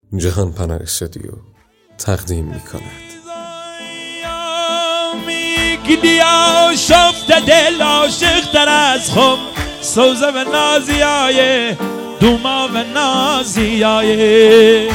جهان پناه استودیو تقدیم می کند. گلیا شفت دل عاشق‌تر از خم، سوزه و نازیای دوما و نازیای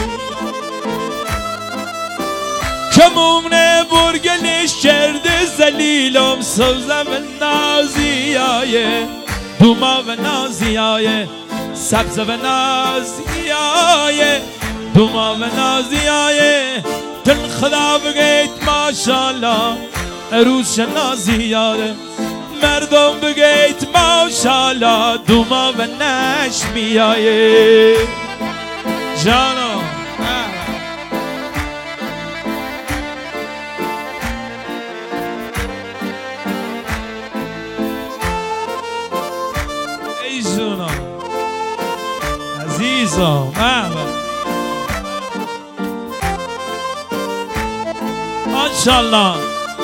کمونه برگلش کرده زلیلم، سوزه و نازیای دوما و نازیای سبز و نازیای دوما و نازیای دل خدا بگید ماشالله عروس نازیاره، مردم بگید ماشالله دوما و نشمیایه جانو ای جونا عزیزم ماشالله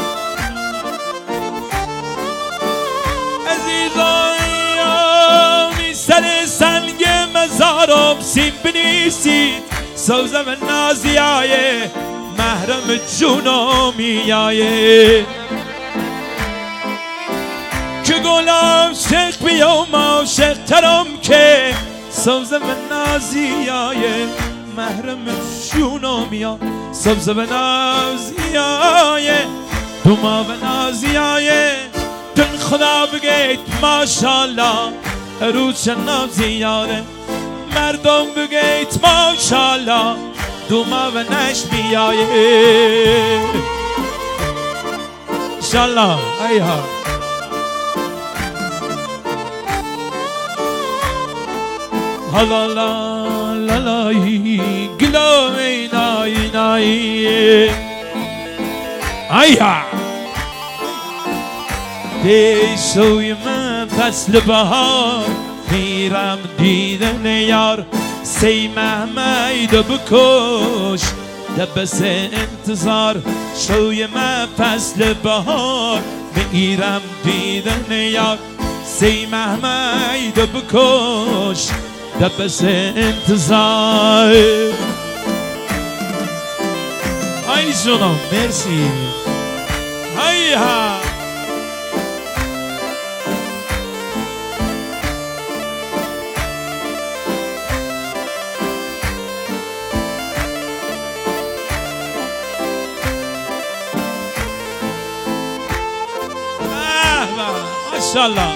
عزیزانی سر سنگ مزارم سیم بنویسید، سوزه و نازیای محرم جونامیای که گلم شیخ بیام عاشق ترم که سوزه و نازیای محرم جونامیای سبزه و نازیای دوما و نازیای دل خدا بگید ماشالله عروس نازیاره، مردم بگید ماشالله دوما و نشمیایه انشالله ایها لا لا لا لا گلوی نای نای ایها دیشوی من فصل بهار میرم دیدن یار، سی محمیدو بکش دبس انتظار، شوی من فصل بهار میرم دیدن یار، سی محمیدو بکش دبس انتظار. ای جونم مرسی ای ها ماشالله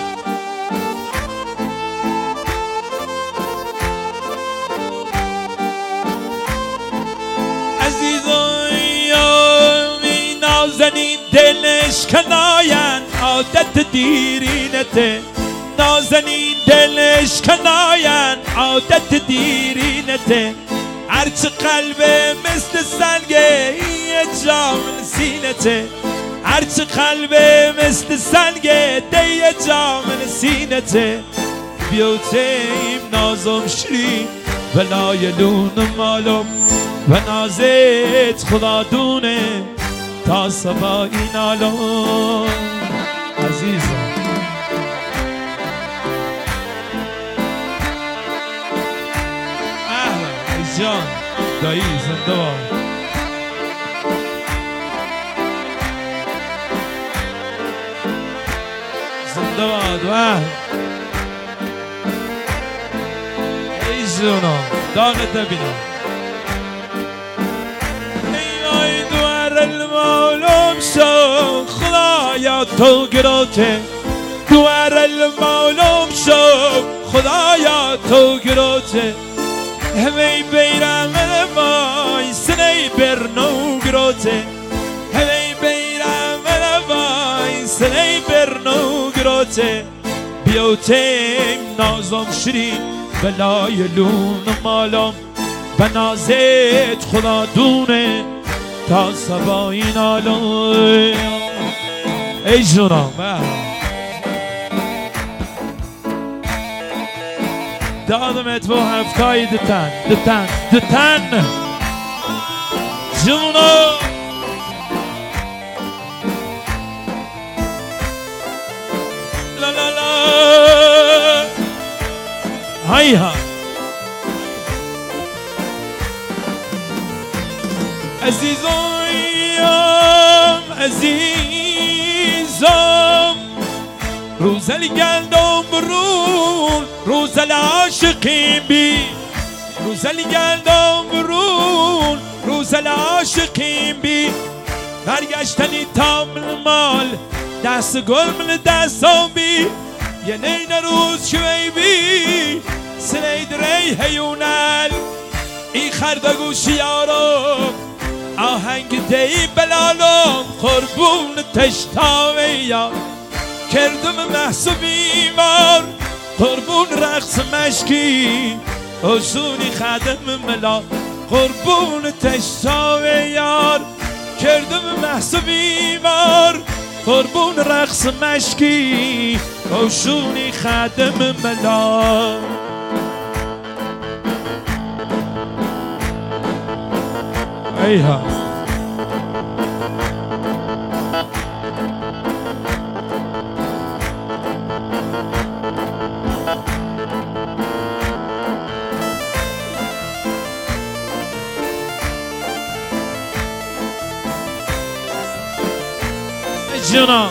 عزیزانی نازنین دلش کناین عادت دیرینته، نازنین دلش کناین عادت دیرینته، هرچه قلبه مثل سنگه یه جام سینته، هرچه قلبه مثل سنگه دیه جامن سینته، بیوتیم نازم شری بلای لون مالم و نازت خدا دونه تا سبا این عالم عزیزم ای جان دایی زنده باد زنده باد ای جونا داغت ببینم ای دوار المولوم شو خدایا تو گروته، دوار المولوم شو خدایا تو گروته، همی بیرم وای سنی برنو گروته، همی بیرم وای سنی برنو گروته، بیوتیم نازم شری بلای لون مالم و نازت خدا دونه تا سبا این عالم ای جونم دادمت با هفتای دتن جونو لا لا لا هیها عزیزم روزل گندم برون روزل عاشقیم بی روزل گندم برون روزل عاشقیم بی برگشتنی تامل مال دست گل من دستم بی یه نین روز شوی بی سنید ری هیونل ای خردگو شیارم آهنگ دی بلالم قربون تشتاوی یار کردم محسوبی مار قربون رقص مشکی حسونی خدم ملا قربون تشتاوی یار کردم محسوبی مار قربون رقص مشکی حسونی خدم ملا ایها جنا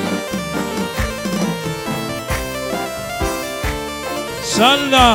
سلام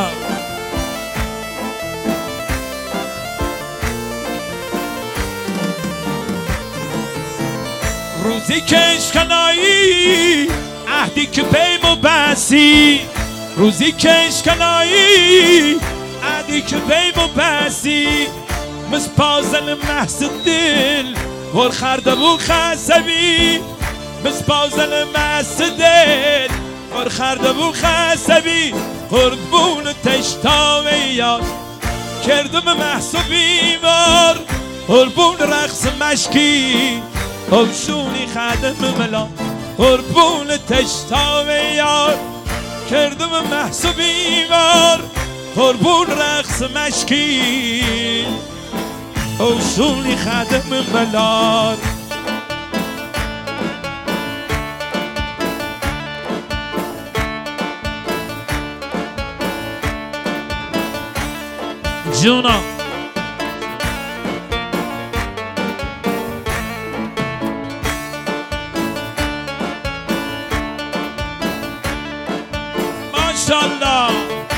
روزی که اشکنایی عهدی که پیم و بسی روزی که اشکنایی عهدی که پیم و بسی مس پازل محس دل ور خرده بو خسبی مس پازل محس دل ور خرده بو خسبی قربون تشتاوی یار کردم محسوبی مار قربون رقص مشکی حوشونی خدم ملا قربون تشتاوی یار کردم محسوبی مار قربون رقص مشکی حوشونی خدم ملا جونا ماشالله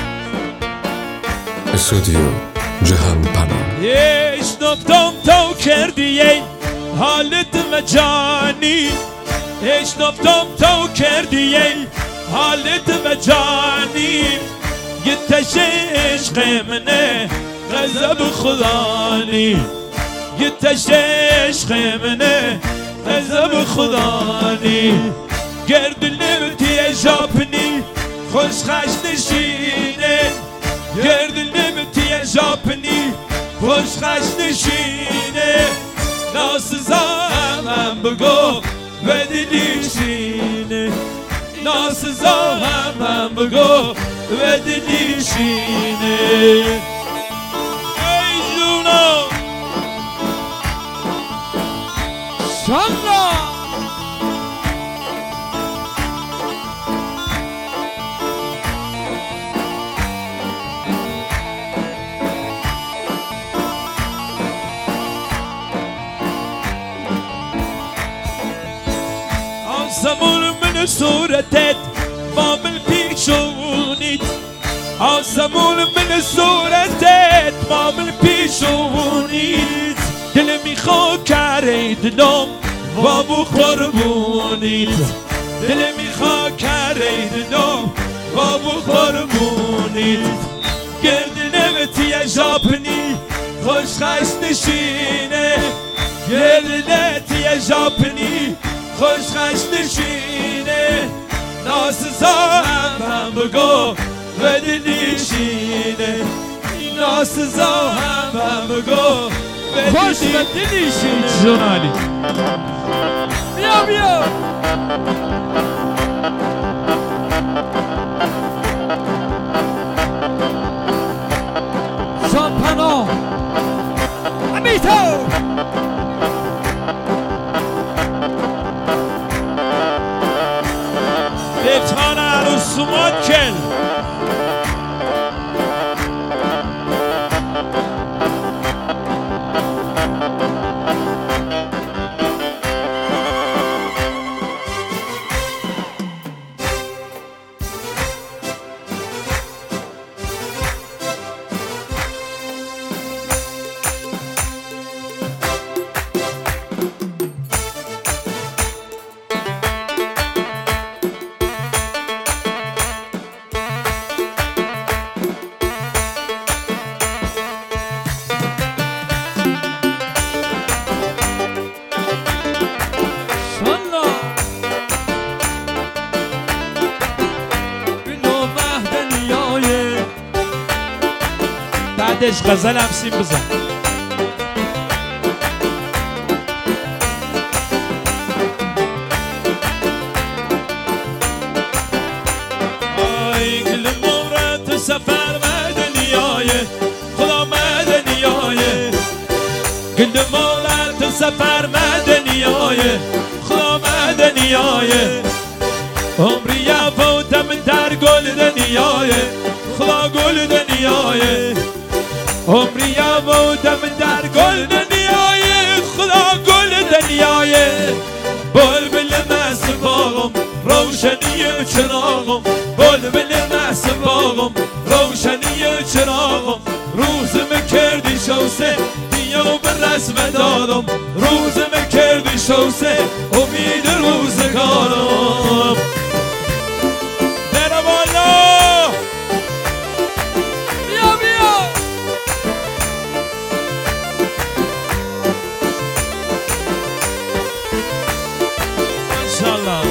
استودیو جهان پناه اشنفتم تو کردی حالت مجانی اشنفتم تو کردی حالت مجانی گتش عشق منه غضب خدانی گتش عشق منه غضب خدانی گردلم تی ژاپنی خوش خش نشینه گردلم تی ژاپنی خوش خش نشینه ناسزم بگو بدلیشینه ناسزم بگو بدلیشینه ای جونا شالله آسمون من صورتت مامل پیشونیت آسمون من صورتت مامل پیشونیت دل میخواد کرد دلم بابو قربونیت دل میخواد کرد دلم بابو قربونیت گرد نمتی ژاپنی خوش خش نشینه گرد نمتی ژاپنی خوش خش نشینه ناسزا هم بگو بدلیشینه ناسزا هم بگو خوش بدلیشینه جونالی بیا بیا شامپانا امیتو لفتان عروسومات کل بعدش غزل هم سیم بزن. آی گل مورد سفر مدنیای خدا مدنیای گل مورد سفر مدنیای خدا مدنیای عمری فوتم در گل دنیای خدا گل دنیای عمری فوتم در گل دنیای خدا گل دنیای بلبل مست باغم روشنی چراغم بلبل مست باغم روشنی چراغم روزم کردی شوسه بیا به رسم دادم روزم کردی شوسه امید روزگارم برم بالا بیا بیا ماشاءالله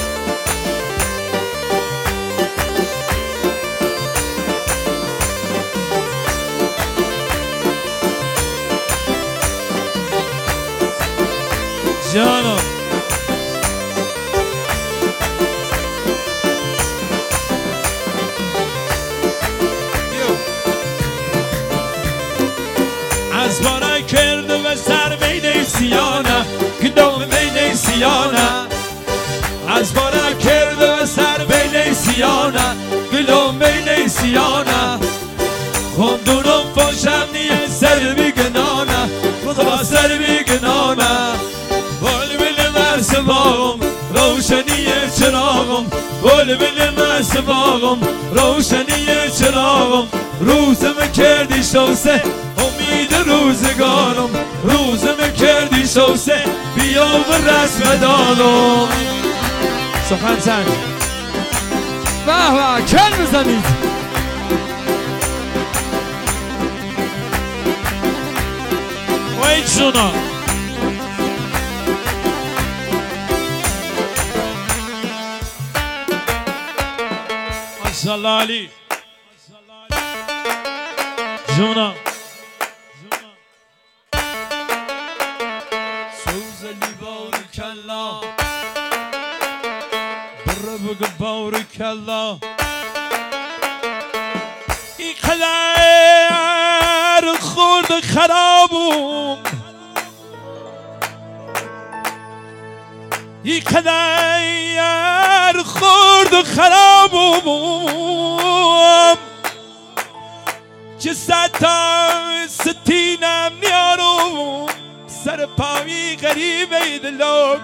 جانم از بارا کرده و سر بین سیانه گدام بین سیانه از بارا کرده و سر بین سیانه گدام بین سیانه خندونم فاشم نیه سر بیگنانه خدا سر بیگنانه بلبل مرس باغم روشنی چراغم بلبل مرس باغم روشنی چراغم روزم کردی شوسه امید روزگارم روزم کردی شوسه بیا و رسم دادم سخن سنگ به به کل بزنید وای جونا ماشاءالله علی جونا سوزلی بارک الله بره بگه بارک الله این قدر خورد خرابم این قدر خورد خرابم چه صد تا ستینم نیارم سر پاوی غریبه دلم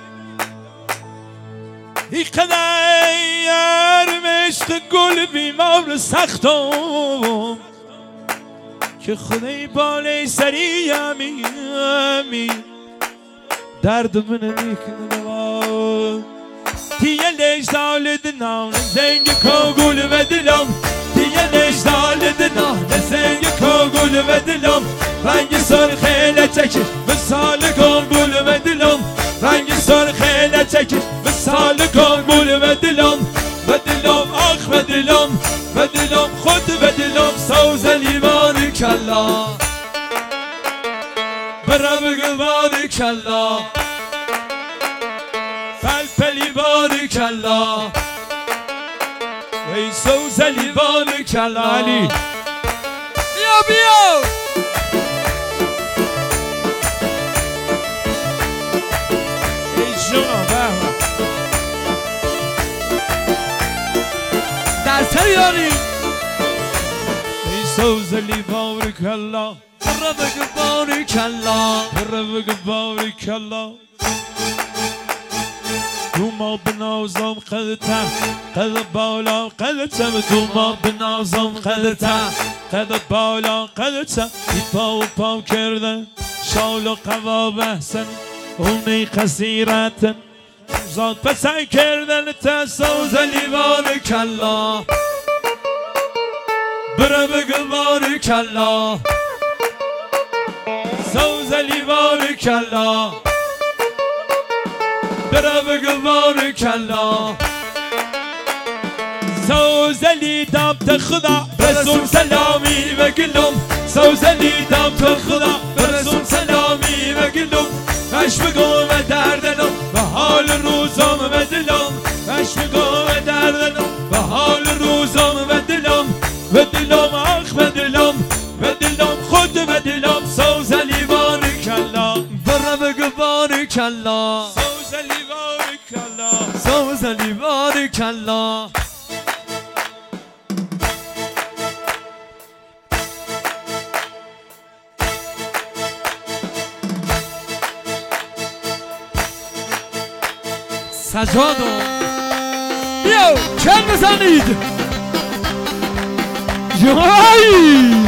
این قدر مشق گل بیمار سختم که خدای بالای سری همی درد من میکنم تیه لشتال دنام زنگ کاغول و دلم تیه لشتال دنام زنگ کاغول و دلم رنگ سرخ لچکش مثال کاغول و دلم رنگ سرخ لچکش مثال کاغول و دلم آخ و دلم خود و دلم سوز لیوان کلا برم گوان کلا پلی بار کلا ای سوز لیوان کلا علی بیا بیا ای جونا بابا در سر یاری ای سوز لیوان کلا برم گوان کلا برم گوان کلا تو ما بنازم قدتا قد بالا قدتا تو ما بنازم قدتا قد بالا قدتا ای پاو کردن شال و قوا بحثن اونی قصیرتن زاد پسن کردن تا سوز لیوان کلا برم گوان کلا سوز لیوان کلا برم گوان کلا سوز سوزلی دم خدا برسون سلامی و گلم سوزلی دم خدا برسون سلامی و گلم وش بگو و دردنم و حال روزم و دلم وش بگو و دردنم و حال روزم و دلم آخ و دلم خود و دلم سوزلی بارکالله برا بگو بارکالله سوزلی بارکالله سوزلی بارکالله سجادو بیاو کل بزنید یای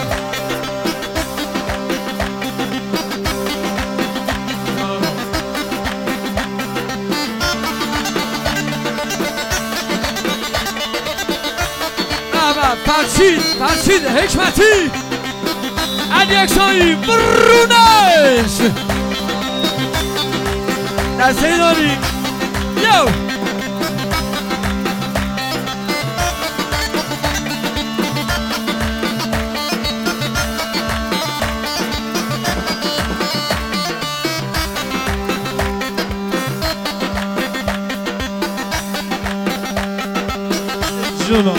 فرشید حکمتی علی اکسایی برونش دسته داری یو جونو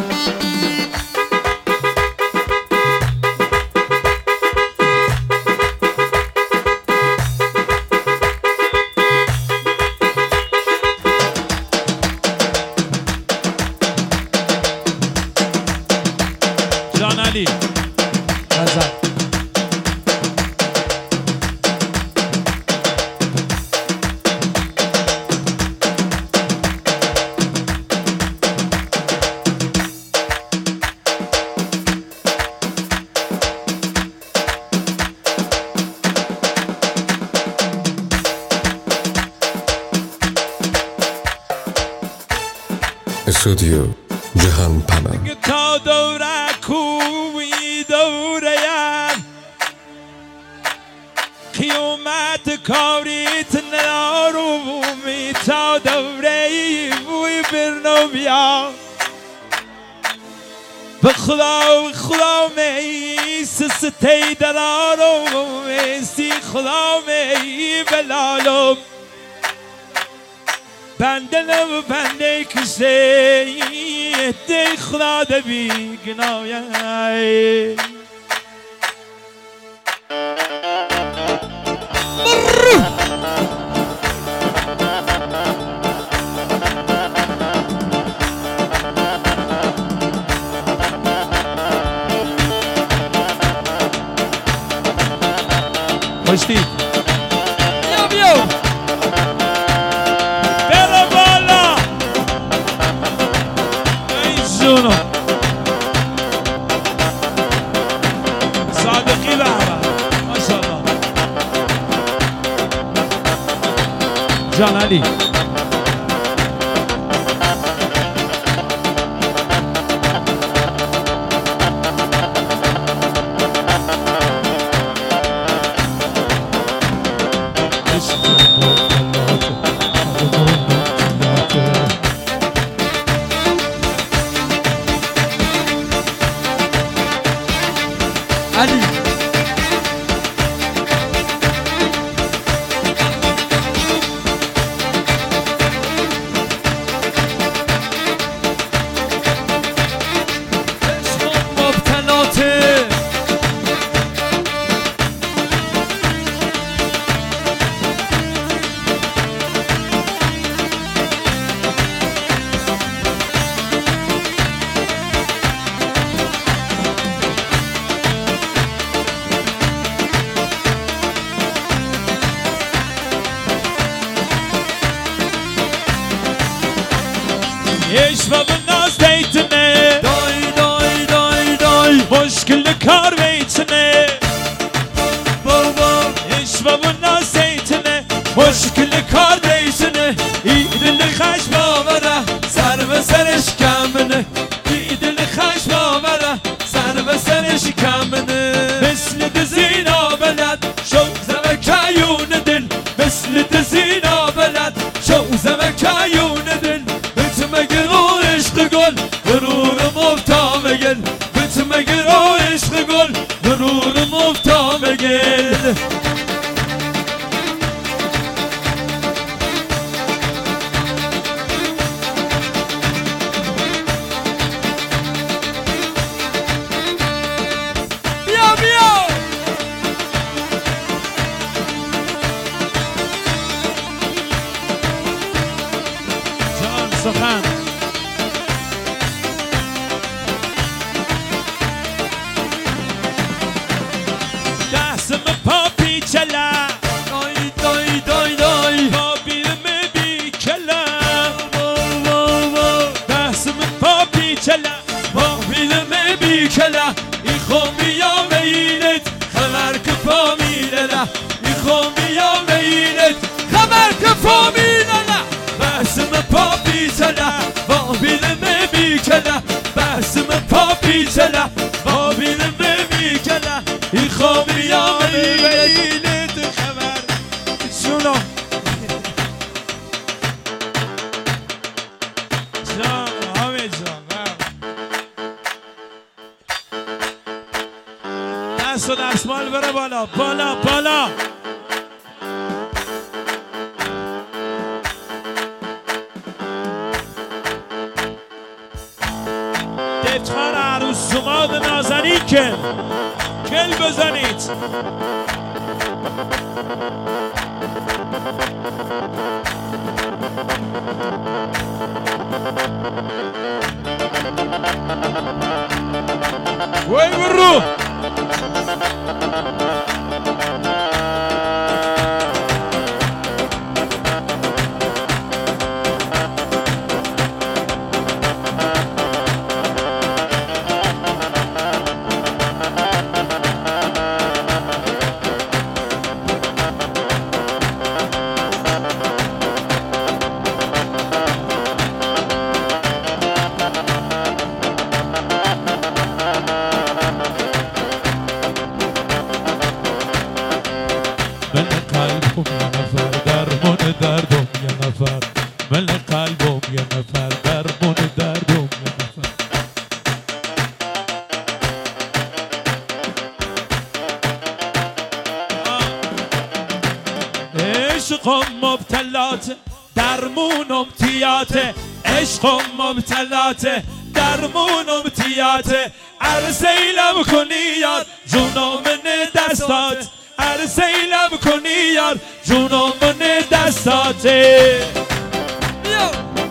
جان علی نظر استودیو جهان پناه تا دوره کوی دوریم قیومت کاریت نارومی تا دوره بوی برنوبیا به خدا میست ستی درارو میستی خدا می بلالو بندنم بنده کسی دی خدا دبی گناهی خوشتی بیاو جونو صادقی به ماشاءالله جان علی علی مبتلاته عشق و ناز دیتنه دای مشکل کار بیتنه بابا عشق و ناز دیتنه مشکل کار دیتنه ای دل خش باوره سر به سرش کمنه ای دل خش باوره سر به سرش کمنه مثل دزینا بلد شو زمکایون دل مثل دزینا بلد شو زمکایون دل مگه عشق گل دل بیا بیا جان سخن دستم پا پیچله دای دای دای دای پا بیرم بی کله دستم پا پیچله پا بیرم بی کله ای خومیا ویلت خبر که پا میله ای خومیا ویلت خبر که پا میله دستم پا پیچله پا بیرم بی کله دستم پا پیچله پا بیرم بی کله ای خومیا ویلت خبر شونو جان حامد جان دست و دستمال بره بالا بالا بالا دفتر عروس جماد نازنین که گل بزنید وای برو من قلبم یه نفر درمون دردم یه نفر من قلبم یه نفر درمون دردم یه نفر عشقم مبتلات درمونم تیاته عشقم مبتلات درمونم تیاته عرسیلم کنی یار جونم من دستات عرسیلم کنی یار جونم من دستاته بیا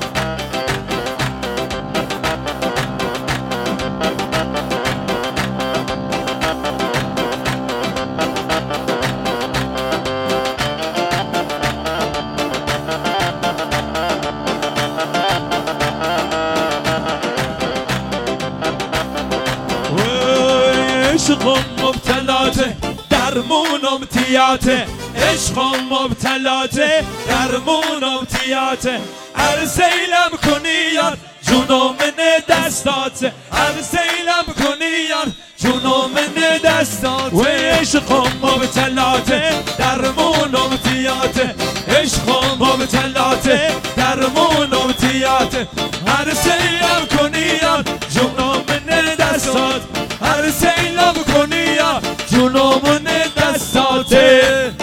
عشقم مبتلاته درمونم تیاته عشقم مبتلاته درمونم تیاته عرسیلم کنی یار جونم من دستاته عرسیلم کنی یار جونم من دستاته و عشقم مبتلاته درمونم تیاته عشقم مبتلاته درمونم تیاته عرسیلم کنی یار جونم من دستات عرسیلم کنی یار جونم من دستاته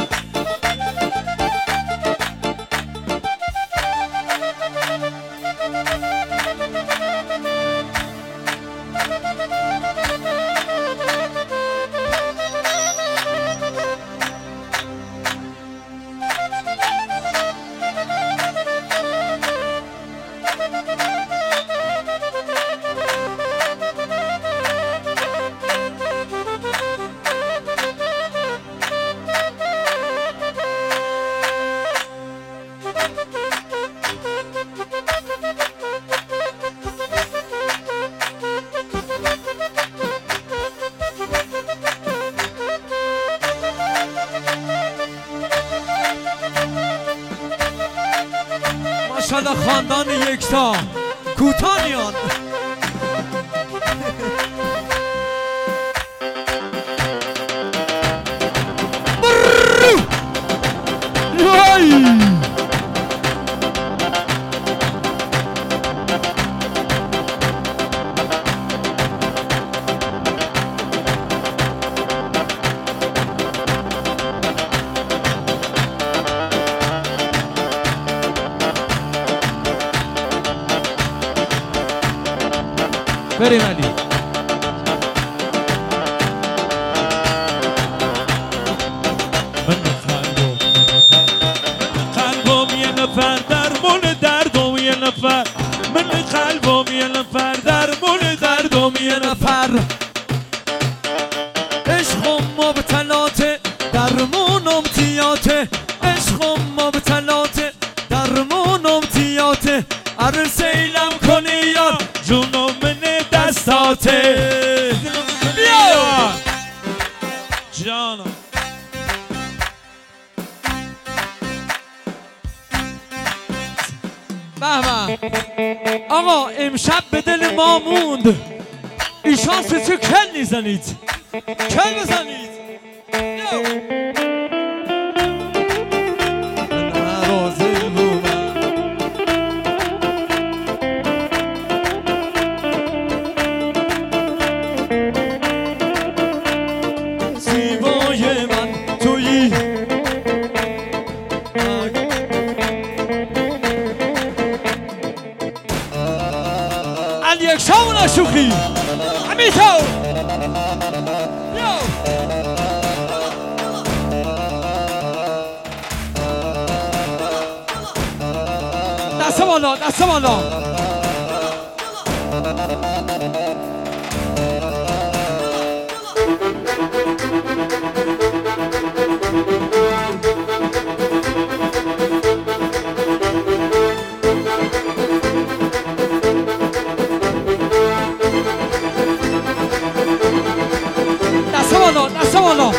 ماشاءالله خاندان یکتا کوتانیان بریم علی. قلبم یه نفر درمون دردم یه نفر من قلبم یه نفر درمون دردم یه نفر عشقم مبتلاته درمونم تیاته عشقم مبتلاته درمونم تیاته ارسیلم کنی یار جونم من دستاته بیا جانم به آقا امشب به دل ما موند این شانس چه کل نیزنید کل بزنید زیبای من تویی علی یک شاون شوخی همینطور دست بالا دست بالا دست بالا دست بالا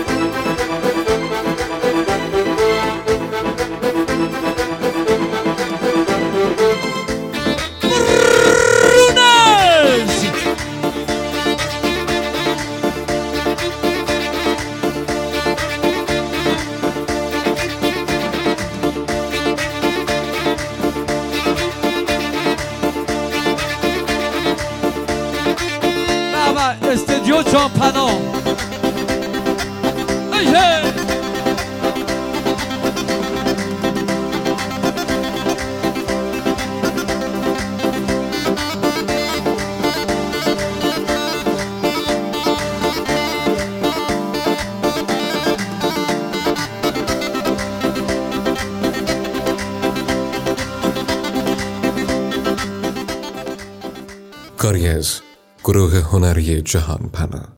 استودیو جانپنا ایه کاری از گروه هنری جهان پناه.